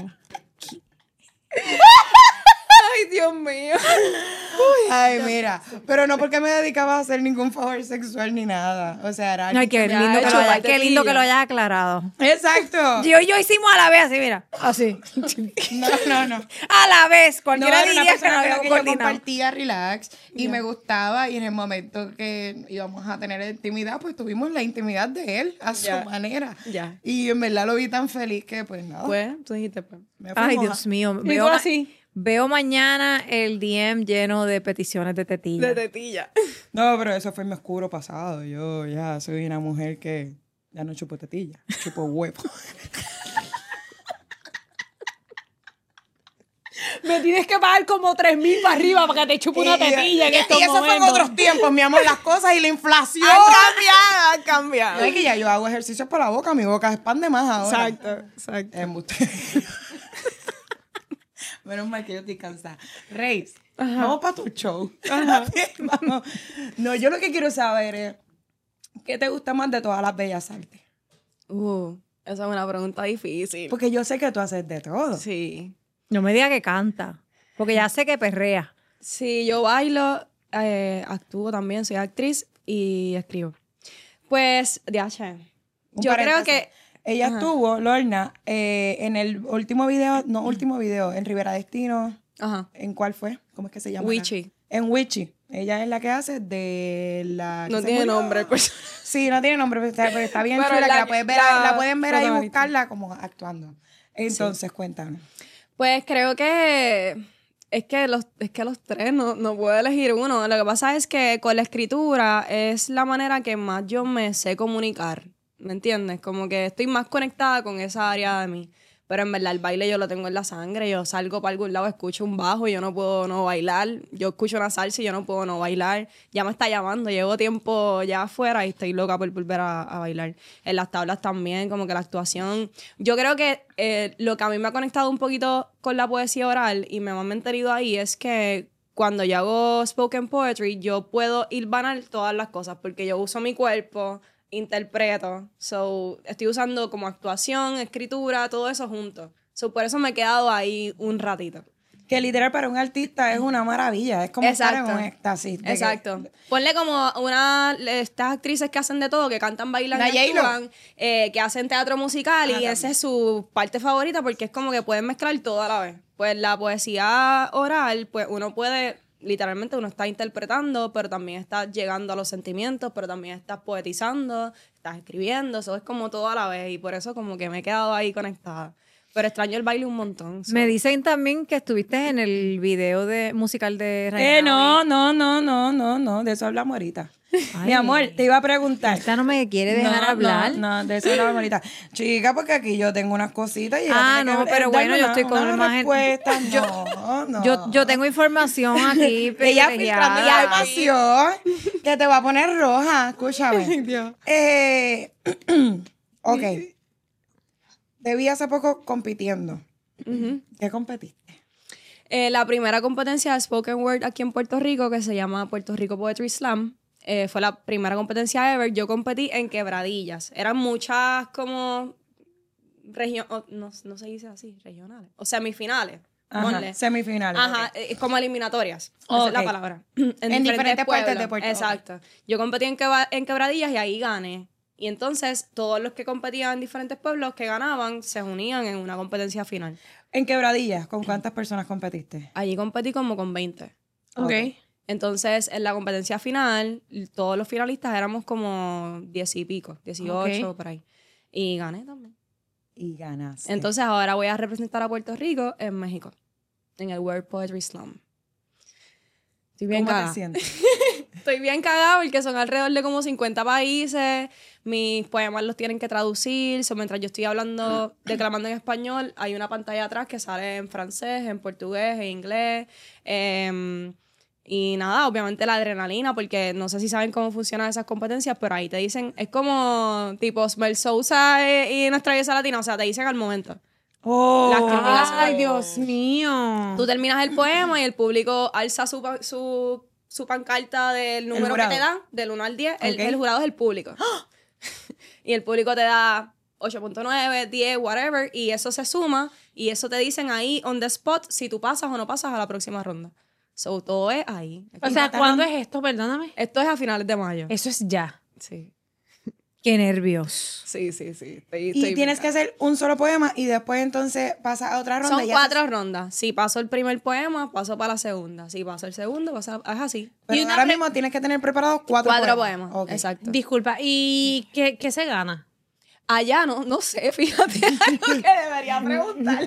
Ay, Dios mío. Ay, mira. Pero no porque me dedicaba a hacer ningún favor sexual ni nada. O sea, era algo Ay, qué que me lindo, había que lo, hecho. qué lindo que lo hayas aclarado. Exacto. Yo y yo hicimos a la vez así, mira. Así. No. A la vez. No, Cualquiera era una diría que no persona con la habíamos que yo coordinado. compartía relax y me gustaba y en el momento que íbamos a tener intimidad, pues tuvimos la intimidad de él a su Ya. manera. Ya. Y en verdad lo vi tan feliz que pues nada. Pues, tú dijiste, pues. me Ay, fuimos Dios mío. Y tú así. Veo mañana el DM lleno de peticiones de tetilla. De tetilla. No, pero eso fue mi oscuro pasado. Yo ya soy una mujer que ya no chupo tetilla, chupo huevo. Me tienes que pagar como 3,000 para arriba para que te chupe una tetilla en estos y eso fue en momentos. otros tiempos, mi amor, las cosas y la inflación. Han cambiado. No, es que ya yo hago ejercicios por la boca, mi boca expande más ahora. Exacto. Embuste. Menos mal que yo estoy cansada. Reis, vamos para tu show. Vamos. No, yo lo que quiero saber es, ¿qué te gusta más de todas las bellas artes? Esa es una pregunta difícil. Porque yo sé que tú haces de todo. Sí. No me diga que canta. Porque ya sé que perrea. Sí, yo bailo, actúo también, soy actriz y escribo. Pues, DH. Un Yo creo paréntesis. que... Ella estuvo, Lorna, en el último video, en Rivera Destino. Ajá. ¿En cuál fue? ¿Cómo es que se llama? Wichi. En Wichi. Ella es la que hace de la... No que se tiene murió. nombre, pues. Sí, no tiene nombre, pero está bien Pero chula, la que la, que- puedes ver, la pueden ver ahí y protagonista. buscarla como actuando. Entonces, cuéntanos. Pues creo que es que los tres no puedo elegir uno. Lo que pasa es que con la escritura es la manera que más yo me sé comunicar. ¿Me entiendes? Como que estoy más conectada con esa área de mí. Pero en verdad el baile yo lo tengo en la sangre. Yo salgo para algún lado, escucho un bajo y yo no puedo no bailar. Yo escucho una salsa y yo no puedo no bailar. Ya me está llamando, llevo tiempo ya afuera y estoy loca por volver a bailar. En las tablas también, como que la actuación. Yo creo que lo que a mí me ha conectado un poquito con la poesía oral y me ha mantenido ahí es que cuando yo hago spoken poetry, yo puedo hilvanar todas las cosas porque yo uso mi cuerpo interpreto. So, estoy usando como actuación, escritura, todo eso junto. So, por eso me he quedado ahí un ratito. Que literal para un artista es una maravilla. Es como estar en un éxtasis. Exacto. Ponle como estas actrices que hacen de todo, que cantan, bailan La y actúan, que hacen teatro musical y esa es su parte favorita porque es como que pueden mezclar todo a la vez. Pues la poesía oral, pues uno puede, literalmente uno está interpretando, pero también está llegando a los sentimientos, pero también estás poetizando, estás escribiendo, eso es como todo a la vez y por eso como que me he quedado ahí conectada. Pero extraño el baile un montón. So. Me dicen también que estuviste en el video musical de No, de eso hablamos ahorita. Ay. Mi amor, te iba a preguntar. Esta no me quiere dejar hablar. No, de eso hablamos ahorita. Chica, porque aquí yo tengo unas cositas y pero bueno, yo estoy con una imagen. Yo tengo información aquí. Ella privilegiada. filtrando información que te va a poner roja. Escúchame. Ok. Te vi hace poco compitiendo. ¿Qué competiste? La primera competencia de Spoken Word aquí en Puerto Rico, que se llama Puerto Rico Poetry Slam, fue la primera competencia ever. Yo competí en Quebradillas. Eran muchas como no se dice así, regionales. O semifinales. Ajá, semifinales. Ajá, como eliminatorias. Okay. Esa es la palabra. En diferentes partes de Puerto Rico. Exacto. Yo competí en Quebradillas y ahí gané. Y entonces todos los que competían en diferentes pueblos que ganaban se unían en una competencia final. En Quebradillas, ¿con cuántas personas competiste? Allí competí como con 20. Ok. Entonces, en la competencia final, todos los finalistas éramos como 10 y pico, 18 por ahí. Y gané también. Y ganaste. Entonces, ahora voy a representar a Puerto Rico en México, en el World Poetry Slam. Estoy bien ¿Cómo cagada. te sientes? Estoy bien cagada porque son alrededor de como 50 países. Mis poemas los tienen que traducir. So, mientras yo estoy hablando, declamando en español, hay una pantalla atrás que sale en francés, en portugués, en inglés. Y nada, obviamente la adrenalina, porque no sé si saben cómo funcionan esas competencias, pero ahí te dicen, es como tipo Smell Sousa y Nuestra Belleza Latina, o sea, te dicen al momento. Las críticas. Ay, Dios mío. Tú terminas el poema y el público alza su pancarta del número que te dan, del 1 al 10. Okay. El jurado es el público. Y el público te da 8.9, 10, whatever, y eso se suma, y eso te dicen ahí on the spot si tú pasas o no pasas a la próxima ronda. So, todo es ahí. O sea, ¿cuándo es esto? Perdóname. Esto es a finales de mayo. Eso es ya. Sí. Qué nervios. Sí. Y tienes que hacer un solo poema y después entonces pasas a otra ronda. Son 4 rondas. Si paso el primer poema, paso para la segunda. Si paso el segundo, es así. Pero Y ahora mismo tienes que tener preparados 4 poemas. Okay. Exacto. Disculpa, ¿y qué se gana? Allá no sé, fíjate, algo que debería preguntar.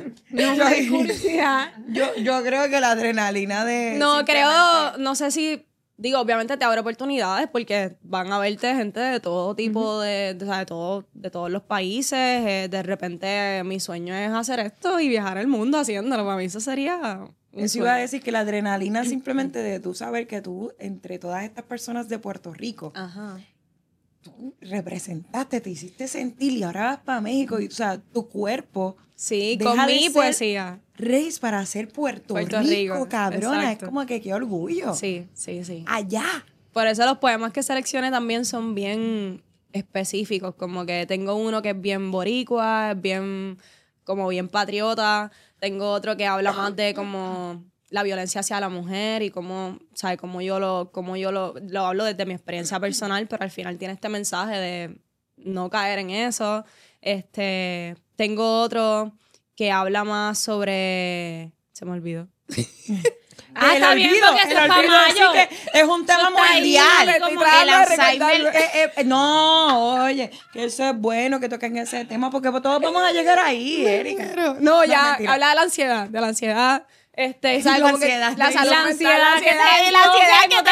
Yo creo que la adrenalina de... No, no sé si, digo, obviamente te abre oportunidades porque van a verte gente de todo tipo, de todos los países. De repente mi sueño es hacer esto y viajar el mundo haciéndolo. Para mí eso sería... Eso iba a decir que la adrenalina simplemente de tú saber que tú, entre todas estas personas de Puerto Rico, Ajá. tú representaste, te hiciste sentir y ahora vas para México y, o sea, tu cuerpo... Sí, deja con de mi ser poesía. Race para ser Puerto Rico, cabrona. Exacto. Es como que qué orgullo. Sí. Allá. Por eso los poemas que seleccioné también son bien específicos. Como que tengo uno que es bien boricua, es bien patriota. Tengo otro que habla más de como la violencia hacia la mujer y cómo, ¿sabes? Como yo lo hablo desde mi experiencia personal, pero al final tiene este mensaje de no caer en eso. Tengo otro que habla más sobre... Se me olvidó. Está bien, porque esto es para mayo. Que es un tema mundial. Como el Alzheimer. No, oye, que eso es bueno que toquen ese tema porque todos vamos a llegar ahí, Erika. No, ya, mentira. habla de la ansiedad. ¿Sabes? La Como que ansiedad. la salud La mental, ansiedad que no te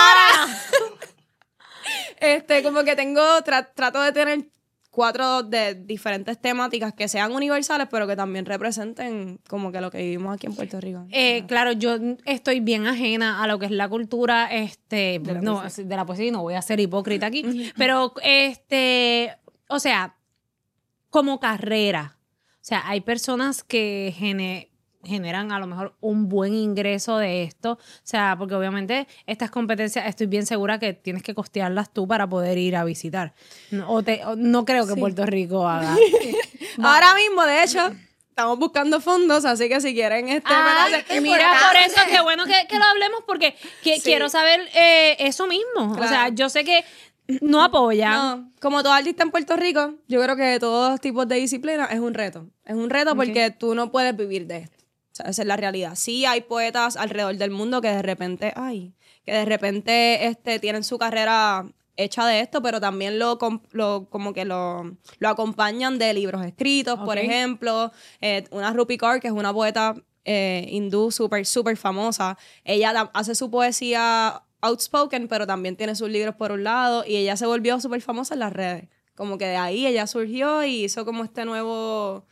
acordara. Como que trato de tener 4 de diferentes temáticas que sean universales, pero que también representen como que lo que vivimos aquí en Puerto Rico. Claro, yo estoy bien ajena a lo que es la cultura de la poesía, y no voy a ser hipócrita aquí, pero o sea, como carrera, o sea, hay personas que generan a lo mejor un buen ingreso de esto. O sea, porque obviamente estas competencias estoy bien segura que tienes que costearlas tú para poder ir a visitar. No creo que Puerto Rico haga. Ahora mismo, de hecho, estamos buscando fondos, así que si quieren mira, por eso qué bueno que lo hablemos, porque quiero saber eso mismo. Claro. O sea, yo sé que no apoyan. No, como todo artista en Puerto Rico, yo creo que todos tipos de disciplinas es un reto. Es un reto porque tú no puedes vivir de esto. O sea, esa es la realidad. Sí hay poetas alrededor del mundo que de repente, tienen su carrera hecha de esto, pero también lo acompañan de libros escritos, por ejemplo. Una Rupi Kaur, que es una poeta hindú súper famosa. Ella hace su poesía outspoken, pero también tiene sus libros por un lado, y ella se volvió súper famosa en las redes. Como que de ahí ella surgió y hizo como este nuevo,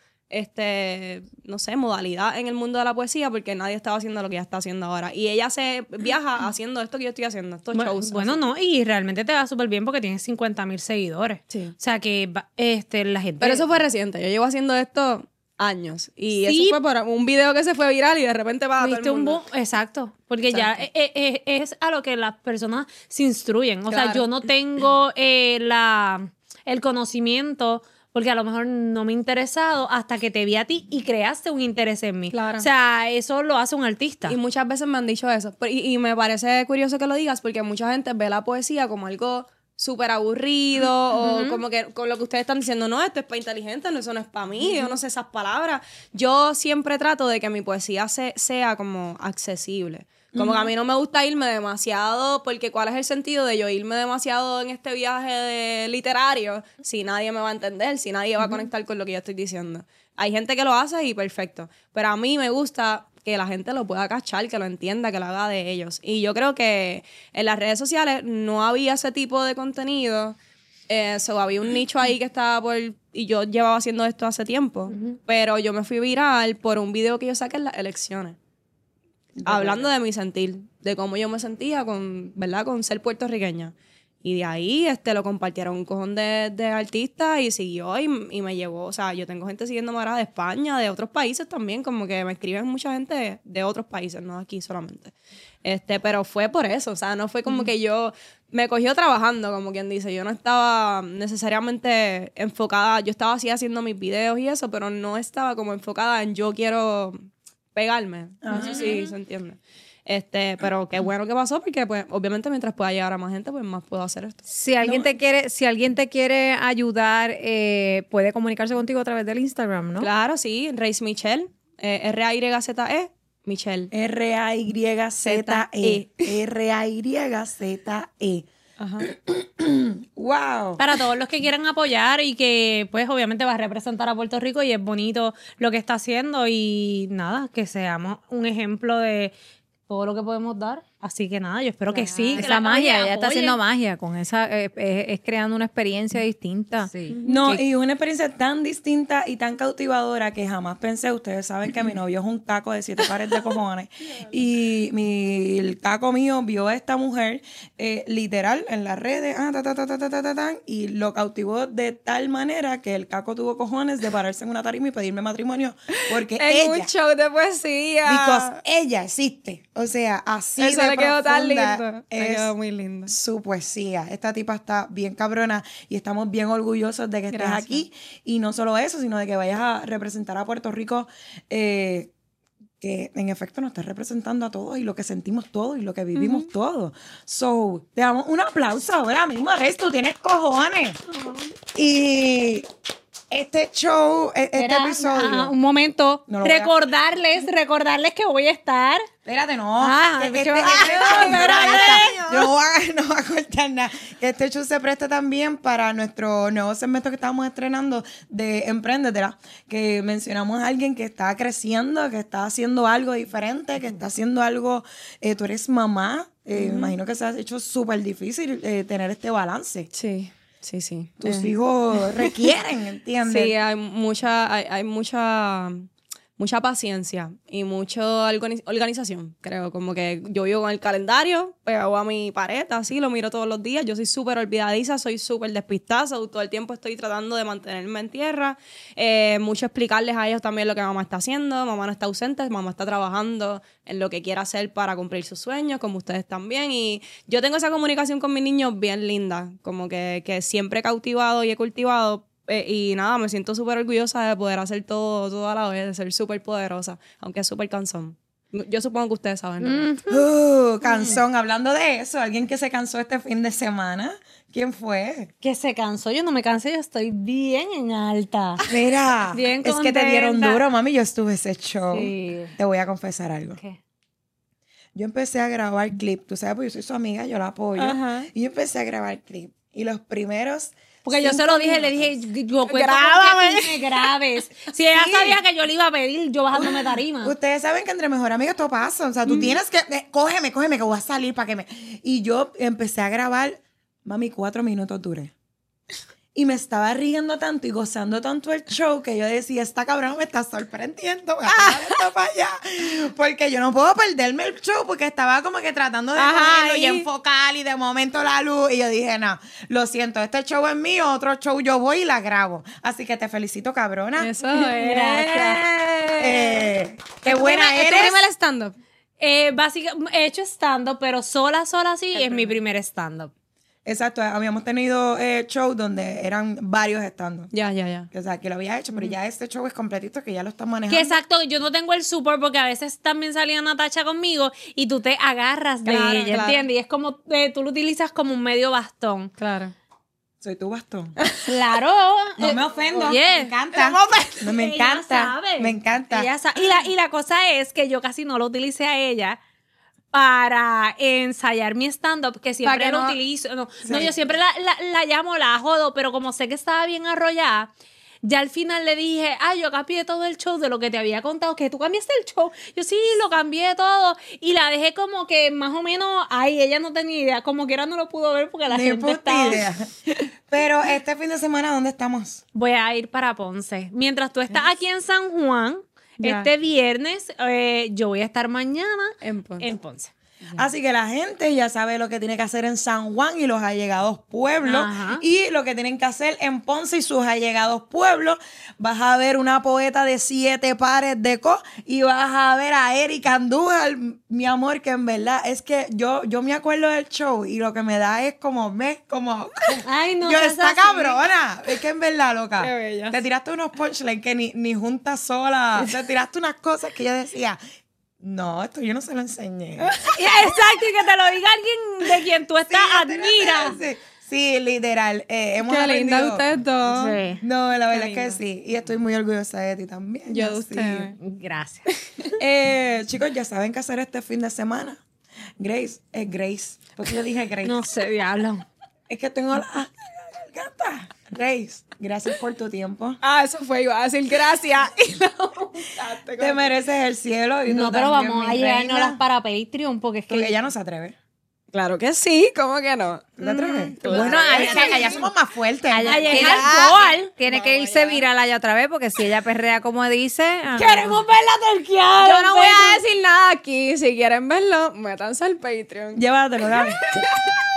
no sé, modalidad en el mundo de la poesía, porque nadie estaba haciendo lo que ella está haciendo ahora. Y ella se viaja haciendo esto que yo estoy haciendo, estos shows. Bueno, así. no, y realmente te va súper bien porque tienes 50,000 seguidores. Sí. O sea que la gente... Pero eso fue reciente, yo llevo haciendo esto años. Y eso fue por un video que se fue viral y de repente va a todo el mundo. Exacto. Porque ya es a lo que las personas se instruyen. O sea, yo no tengo el conocimiento, porque a lo mejor no me he interesado hasta que te vi a ti y creaste un interés en mí. Claro. O sea, eso lo hace un artista. Y muchas veces me han dicho eso. Y me parece curioso que lo digas, porque mucha gente ve la poesía como algo súper aburrido, o como que con lo que ustedes están diciendo, no, esto es para inteligentes, no, eso no es para mí, yo no sé esas palabras. Yo siempre trato de que mi poesía sea como accesible. Como que a mí no me gusta irme demasiado, porque ¿cuál es el sentido de yo irme demasiado en este viaje literario si nadie me va a entender, si nadie va a conectar con lo que yo estoy diciendo? Hay gente que lo hace y perfecto, pero a mí me gusta que la gente lo pueda cachar, que lo entienda, que lo haga de ellos. Y yo creo que en las redes sociales no había ese tipo de contenido. Había un nicho ahí que estaba y yo llevaba haciendo esto hace tiempo, pero yo me fui viral por un video que yo saqué en las elecciones. Hablando de mi sentir, de cómo yo me sentía con ser puertorriqueña. Y de ahí lo compartieron un cojón de artistas y siguió y me llevó. O sea, yo tengo gente siguiéndome ahora de España, de otros países también, como que me escriben mucha gente de otros países, no de aquí solamente. Pero fue por eso, o sea, no fue como que yo me cogió trabajando, como quien dice. Yo no estaba necesariamente enfocada, yo estaba así haciendo mis videos y eso, pero no estaba como enfocada en yo quiero pegarme. Eso sí, se entiende. Pero qué bueno que pasó, porque pues obviamente mientras pueda llegar a más gente, pues más puedo hacer esto. Si alguien te quiere ayudar, puede comunicarse contigo a través del Instagram, ¿no? Claro, sí, Raise Michelle, R-A-Y-Z-E, Michelle. R-A-Y-Z-E. R-A-Y-Z-E. Ajá. Wow. Para todos los que quieran apoyar y que pues obviamente va a representar a Puerto Rico y es bonito lo que está haciendo, y nada, que seamos un ejemplo de todo lo que podemos dar. Así que nada, yo espero que sí. Que esa magia, ella está haciendo magia con esa, es creando una experiencia distinta. Sí. No, y una experiencia tan distinta y tan cautivadora que jamás pensé. Ustedes saben que mi novio es un caco de 7 pares de cojones. Y el caco mío vio a esta mujer literal en las redes y lo cautivó de tal manera que el caco tuvo cojones de pararse en una tarima y pedirme matrimonio, porque en un show de poesía. Because ella existe. O sea, así eso de le quedó tan lindo. Le quedó muy lindo. Su poesía. Esta tipa está bien cabrona y estamos bien orgullosos de que estés aquí. Y no solo eso, sino de que vayas a representar a Puerto Rico, que en efecto nos estás representando a todos y lo que sentimos todos y lo que vivimos todos. So, te damos un aplauso ahora mismo. Reyes, tú tienes cojones. Y este show, episodio. Un momento. No recordarles que voy a estar. Espérate, no. Yo no voy a cortar nada. Este show se presta también para nuestro nuevo segmento que estamos estrenando de Empréndetela, que mencionamos a alguien que está creciendo, que está haciendo algo diferente, que está haciendo algo. Tú eres mamá. Me imagino que se ha hecho súper difícil tener este balance. Sí. Sí. Tus hijos requieren, ¿entiendes? Sí, hay mucha mucha paciencia y mucha organización, creo. Como que yo vivo con el calendario, pego a mi pared, así, lo miro todos los días. Yo soy súper olvidadiza, soy súper despistada, todo el tiempo estoy tratando de mantenerme en tierra. Mucho explicarles a ellos también lo que mamá está haciendo. Mamá no está ausente, mamá está trabajando en lo que quiera hacer para cumplir sus sueños, como ustedes también. Y yo tengo esa comunicación con mis niños bien linda, como que siempre he cautivado y he cultivado. Y nada, me siento súper orgullosa de poder hacer todo a la vez, de ser súper poderosa, aunque es súper cansón. Yo supongo que ustedes saben. Cansón. Hablando de eso, alguien que se cansó este fin de semana, ¿quién fue? Que se cansó, yo no me cansé, yo estoy bien en alta. Mira, Bien es que te dieron contenta. duro, mami. Yo estuve ese show. Sí. Te voy a confesar algo. ¿Qué? Yo empecé a grabar clip. Tú sabes, porque yo soy su amiga, yo la apoyo. Ajá. Y yo empecé a grabar clip. Y los primeros... Porque yo se 5 lo dije, le minutos, dije, yo cuento Grábame. con que tú me grabes. Si ella Sí. sabía que yo le iba a pedir, yo bajándome tarima. Ustedes saben que entre mejor amigos todo pasa. O sea, tú tienes que... cógeme, que voy a salir para que me... Y yo empecé a grabar, mami, 4 minutos duré. Y me estaba riendo tanto y gozando tanto el show que yo decía, esta cabrona me está sorprendiendo. Voy a pegar esto para allá. Porque yo no puedo perderme el show porque estaba como que tratando de cogerlo y enfocar y de momento la luz. Y yo dije, no, lo siento, este show es mío, otro show yo voy y la grabo. Así que te felicito, cabrona. Eso es. Gracias. Qué buena ¿Es tu eres. primer stand-up? Básicamente, he hecho stand-up, pero sola sí, es mi primer stand-up. Exacto, habíamos tenido shows donde eran varios estando. Ya. O sea, que lo había hecho, pero ya este show es completito, que ya lo están Que manejando. exacto, yo no tengo el support porque a veces también salía Natacha conmigo y tú te agarras de Claro, ella, claro. ¿entiendes? Y es como, tú lo utilizas como un medio bastón. Claro. Soy tu bastón. Claro. No me ofendo. Oye, Me encanta. No, me ella encanta. sabe. Me encanta. Ella sabe. Y la cosa es que yo casi no lo utilicé a ella para ensayar mi stand-up, que siempre que lo no- utilizo. No, yo siempre la llamo, la jodo, pero como sé que estaba bien arrollada, ya al final le dije, yo cambié todo el show de lo que te había contado, que tú cambiaste el show. Yo sí, lo cambié todo. Y la dejé como que más o menos, ella no tenía idea, como que ahora no lo pudo ver porque la Ni gente puta estaba... idea. Pero este fin de semana, ¿dónde estamos? Voy a ir para Ponce. Mientras tú estás aquí en San Juan, Ya. este viernes, yo voy a estar mañana En Ponce. en Ponce. Así que la gente ya sabe lo que tiene que hacer en San Juan y los allegados pueblos. Ajá. Y lo que tienen que hacer en Ponce y sus allegados pueblos. Vas a ver una poeta de 7 pares de y vas a ver a Erika Andújar, mi amor, que en verdad es que yo me acuerdo del show y lo que me da es como Ay, no yo seas esta así. cabrona. Es que en verdad, loca. Qué bella. Te tiraste unos punchlines que ni juntas sola. Te tiraste unas cosas que yo decía, no, esto yo no se lo enseñé. Exacto, y que te lo diga alguien de quien tú estás, admiras. Sí, literal. Hemos Qué linda aprendido. ustedes dos. Sí. No, la verdad es Qué que sí. Y estoy muy orgullosa de ti también. Yo de Sí. ustedes. Gracias. Chicos, ya saben qué hacer este fin de semana. Grace, es Grace. ¿Por qué yo dije Grace? No sé, diablo. Es que tengo la garganta. Grace, gracias por tu tiempo. Eso fue, iba a decir gracias. Y lo juntaste con- Te mereces el cielo. Y tú No, pero también, vamos a mi llevárnoslas reina. para Patreon porque es que... Porque ella no se atreve. Claro que sí, ¿cómo que no? ¿Tú te atreves? Bueno, Es que allá somos más fuertes. Allá Allá tiene, es alcohol. tiene que irse viral allá otra vez, porque si ella perrea como dice. Queremos verla terqueada. Yo no voy a decir nada aquí. Si quieren verlo, métanse al Patreon. Llévatelo, Gaby.